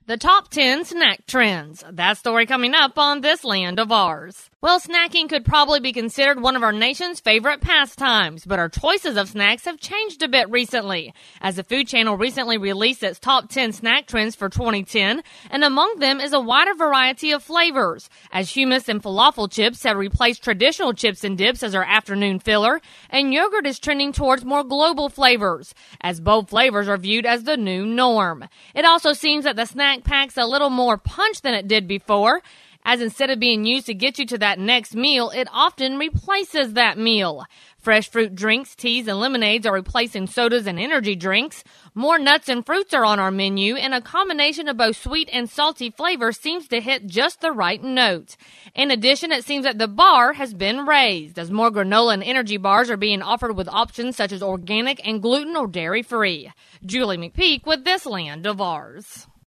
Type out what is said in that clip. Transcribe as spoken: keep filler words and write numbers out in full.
The top ten snack trends. That story coming up on This Land of Ours. Well, snacking could probably be considered one of our nation's favorite pastimes, but our choices of snacks have changed a bit recently, as the Food Channel recently released its top ten snack trends for twenty ten, and among them is a wider variety of flavors, as hummus and falafel chips have replaced traditional chips and dips as our afternoon filler, and yogurt is trending towards more global flavors, as bold flavors are viewed as the new norm. It also seems that the snack packs a little more punch than it did before, as instead of being used to get you to that next meal, it often replaces that meal. Fresh fruit drinks, teas, and lemonades are replacing sodas and energy drinks. More nuts and fruits are on our menu, and a combination of both sweet and salty flavors seems to hit just the right note. In addition, it seems that the bar has been raised, as more granola and energy bars are being offered with options such as organic and gluten or dairy-free. Julie McPeak with This Land of Ours.